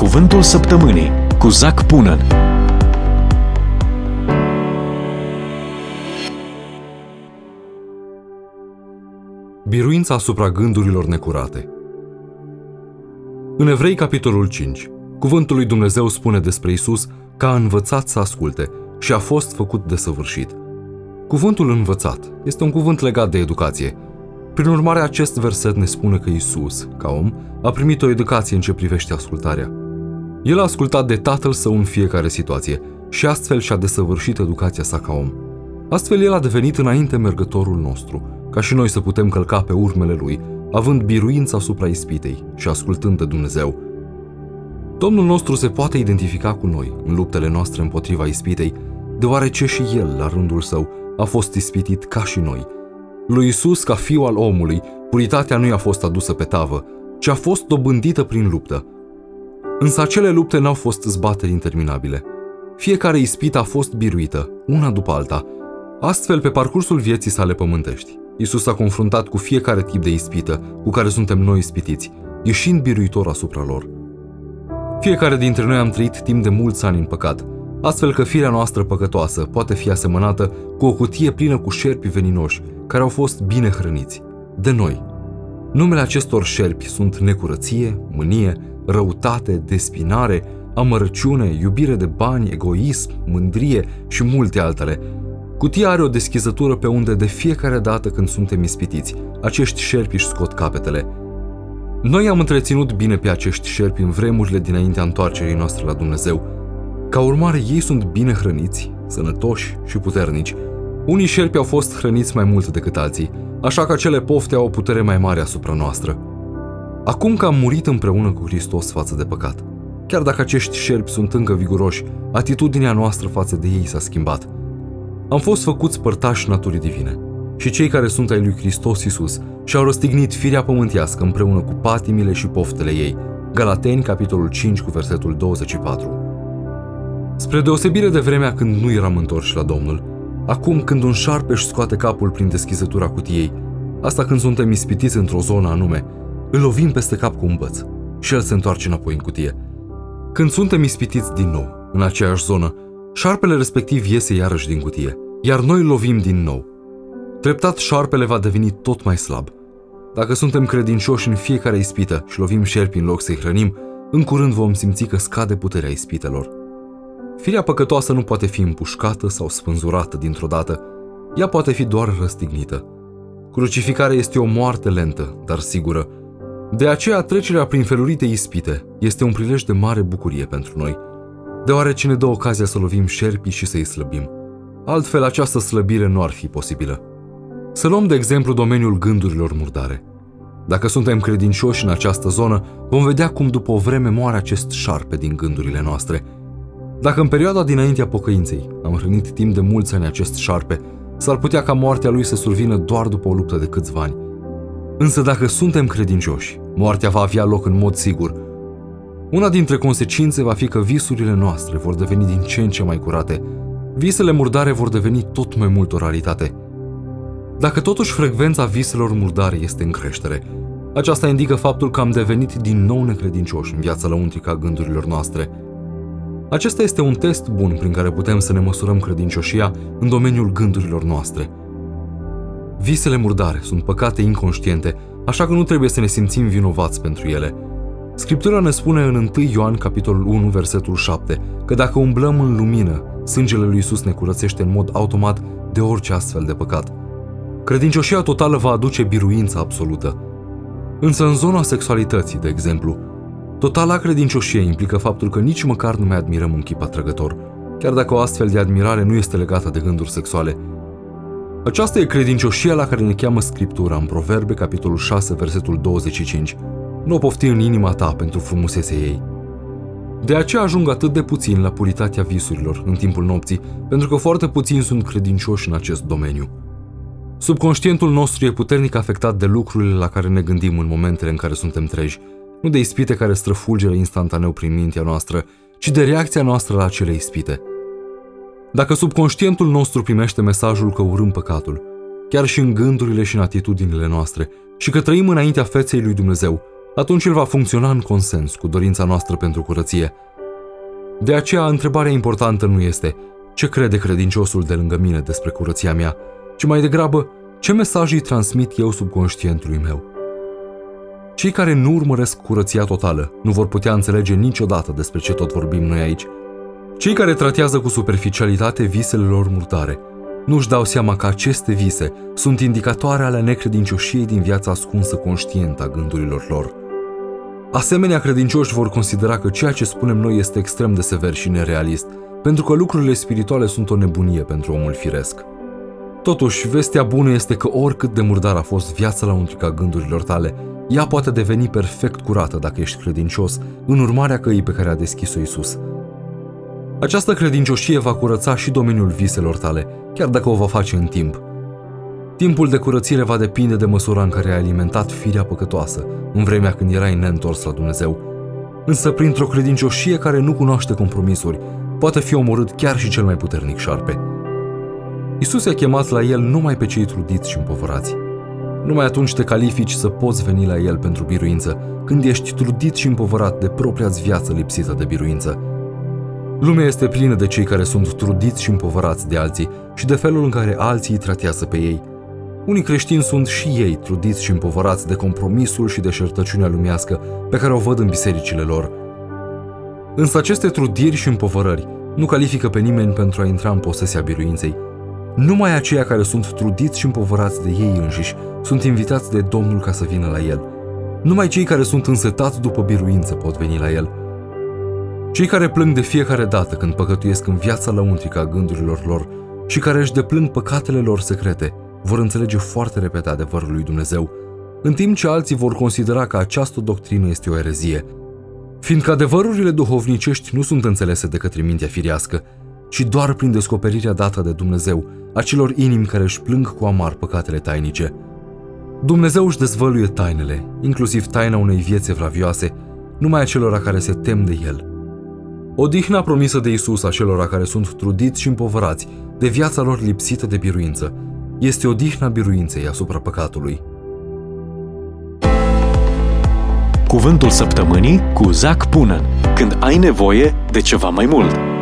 Cuvântul săptămânii cu Zac Punan. Biruința asupra gândurilor necurate. În Evrei, capitolul 5, cuvântul lui Dumnezeu spune despre Iisus că a învățat să asculte și a fost făcut desăvârșit. Cuvântul învățat este un cuvânt legat de educație. Prin urmare, acest verset ne spune că Iisus, ca om, a primit o educație în ce privește ascultarea. El a ascultat de Tatăl Său în fiecare situație și astfel și-a desăvârșit educația sa ca om. Astfel, El a devenit înainte mergătorul nostru, ca și noi să putem călca pe urmele Lui, având biruința asupra ispitei și ascultând de Dumnezeu. Domnul nostru se poate identifica cu noi în luptele noastre împotriva ispitei, deoarece și El, la rândul Său, a fost ispitit ca și noi. Lui Iisus, ca fiu al omului, puritatea nu i-a fost adusă pe tavă, ci a fost dobândită prin luptă. Însă acele lupte n-au fost zbateri interminabile. Fiecare ispită a fost biruită, una după alta. Astfel, pe parcursul vieții sale pământești, Iisus s-a confruntat cu fiecare tip de ispită cu care suntem noi ispitiți, ieșind biruitor asupra lor. Fiecare dintre noi am trăit timp de mulți ani în păcat, astfel că firea noastră păcătoasă poate fi asemănată cu o cutie plină cu șerpi veninoși, care au fost bine hrăniți, de noi. Numele acestor șerpi sunt necurăție, mânie, răutate, despinare, amărăciune, iubire de bani, egoism, mândrie și multe altele. Cutia are o deschizătură pe unde de fiecare dată când suntem ispitiți, acești șerpi își scot capetele. Noi am întreținut bine pe acești șerpi în vremurile dinaintea întoarcerii noastre la Dumnezeu. Ca urmare, ei sunt bine hrăniți, sănătoși și puternici. Unii șerpi au fost hrăniți mai mult decât alții, așa că acele pofte au o putere mai mare asupra noastră. Acum că am murit împreună cu Hristos față de păcat, chiar dacă acești șerpi sunt încă viguroși, atitudinea noastră față de ei s-a schimbat. Am fost făcuți părtași naturii divine și cei care sunt ai lui Hristos Iisus și-au răstignit firea pământească împreună cu patimile și poftele ei. Galateni, capitolul 5, cu versetul 24. Spre deosebire de vremea când nu eram întorși la Domnul, acum când un șarpe își scoate capul prin deschizătura cutiei, asta când suntem ispitiți într-o zonă anume, îl lovim peste cap cu un băț și el se întoarce înapoi în cutie. Când suntem ispitiți din nou, în aceeași zonă, șarpele respectiv iese iarăși din cutie, iar noi îl lovim din nou. Treptat șarpele va deveni tot mai slab. Dacă suntem credincioși în fiecare ispită și lovim șerpi în loc să-i hrănim, în curând vom simți că scade puterea ispitelor. Firea păcătoasă nu poate fi împușcată sau spânzurată dintr-o dată, ea poate fi doar răstignită. Crucificarea este o moarte lentă, dar sigură. De aceea, trecerea prin felurite ispite este un prilej de mare bucurie pentru noi, deoarece ne dă ocazia să lovim șerpii și să-i slăbim. Altfel, această slăbire nu ar fi posibilă. Să luăm de exemplu domeniul gândurilor murdare. Dacă suntem credincioși în această zonă, vom vedea cum după o vreme moare acest șarpe din gândurile noastre. Dacă în perioada dinaintea pocăinței am hrănit timp de mulți ani acest șarpe, s-ar putea ca moartea lui să survină doar după o luptă de câțiva ani. Însă dacă suntem credincioși, moartea va avea loc în mod sigur. Una dintre consecințe va fi că visurile noastre vor deveni din ce în ce mai curate. Visele murdare vor deveni tot mai mult o realitate. Dacă totuși frecvența viselor murdare este în creștere, aceasta indică faptul că am devenit din nou necredincioși în viața lăuntrică a gândurilor noastre. Acesta este un test bun prin care putem să ne măsurăm credincioșia în domeniul gândurilor noastre. Visele murdare sunt păcate inconștiente, așa că nu trebuie să ne simțim vinovați pentru ele. Scriptura ne spune în 1 Ioan, capitolul 1, versetul 7, că dacă umblăm în lumină, sângele lui Iisus ne curățește în mod automat de orice astfel de păcat. Credincioșia totală va aduce biruința absolută. Însă în zona sexualității, de exemplu, totala credincioșie implică faptul că nici măcar nu mai admirăm un chip atrăgător, chiar dacă o astfel de admirare nu este legată de gânduri sexuale. Aceasta e credincioșia la care ne cheamă Scriptura în Proverbe, capitolul 6, versetul 25. Nu o pofti în inima ta pentru frumusețea ei. De aceea ajung atât de puțini la puritatea visurilor în timpul nopții, pentru că foarte puțini sunt credincioși în acest domeniu. Subconștientul nostru e puternic afectat de lucrurile la care ne gândim în momentele în care suntem treji, nu de ispite care străfulgeră instantaneu prin mintea noastră, ci de reacția noastră la acele ispite. Dacă subconștientul nostru primește mesajul că urâm păcatul, chiar și în gândurile și în atitudinile noastre, și că trăim înaintea feței lui Dumnezeu, atunci el va funcționa în consens cu dorința noastră pentru curăție. De aceea, întrebarea importantă nu este ce crede credinciosul de lângă mine despre curăția mea, ci mai degrabă ce mesaj îi transmit eu subconștientului meu. Cei care nu urmăresc curăția totală nu vor putea înțelege niciodată despre ce tot vorbim noi aici. Cei care tratează cu superficialitate visele lor murdare nu își dau seama că aceste vise sunt indicatoare ale necredincioșiei din viața ascunsă conștientă a gândurilor lor. Asemenea, credincioși vor considera că ceea ce spunem noi este extrem de sever și nerealist, pentru că lucrurile spirituale sunt o nebunie pentru omul firesc. Totuși, vestea bună este că oricât de murdar a fost viața lăuntrică a gândurilor tale, ea poate deveni perfect curată dacă ești credincios în urmarea căii pe care a deschis-o Iisus. Această credincioșie va curăța și domeniul viselor tale, chiar dacă o va face în timp. Timpul de curățire va depinde de măsura în care ai alimentat firea păcătoasă, în vremea când erai neîntors la Dumnezeu. Însă, printr-o credincioșie care nu cunoaște compromisuri, poate fi omorât chiar și cel mai puternic șarpe. Iisus i-a chemat la El numai pe cei trudiți și împovărați. Numai atunci te califici să poți veni la El pentru biruință, când ești trudit și împovărat de propria-ți viață lipsită de biruință. Lumea este plină de cei care sunt trudiți și împovărați de alții și de felul în care alții îi tratează pe ei. Unii creștini sunt și ei trudiți și împovărați de compromisul și deșertăciunea lumească pe care o văd în bisericile lor. Însă aceste trudiri și împovărări nu califică pe nimeni pentru a intra în posesia biruinței. Numai aceia care sunt trudiți și împovărați de ei înșiși sunt invitați de Domnul ca să vină la El. Numai cei care sunt însetați după biruință pot veni la El. Cei care plâng de fiecare dată când păcătuiesc în viața lăuntrică a gândurilor lor și care își deplâng păcatele lor secrete vor înțelege foarte repede adevărul lui Dumnezeu, în timp ce alții vor considera că această doctrină este o erezie, fiindcă adevărurile duhovnicești nu sunt înțelese de către mintea firească, ci doar prin descoperirea dată de Dumnezeu acelor inimi care își plâng cu amar păcatele tainice. Dumnezeu își dezvăluie tainele, inclusiv taina unei vieți evlavioase, numai acelora care se tem de El. Odihna promisă de Iisus acelora care sunt trudiți și împovărați de viața lor lipsită de biruință este odihna biruinței asupra păcatului. Cuvântul săptămânii cu Zac Punan. Când ai nevoie de ceva mai mult.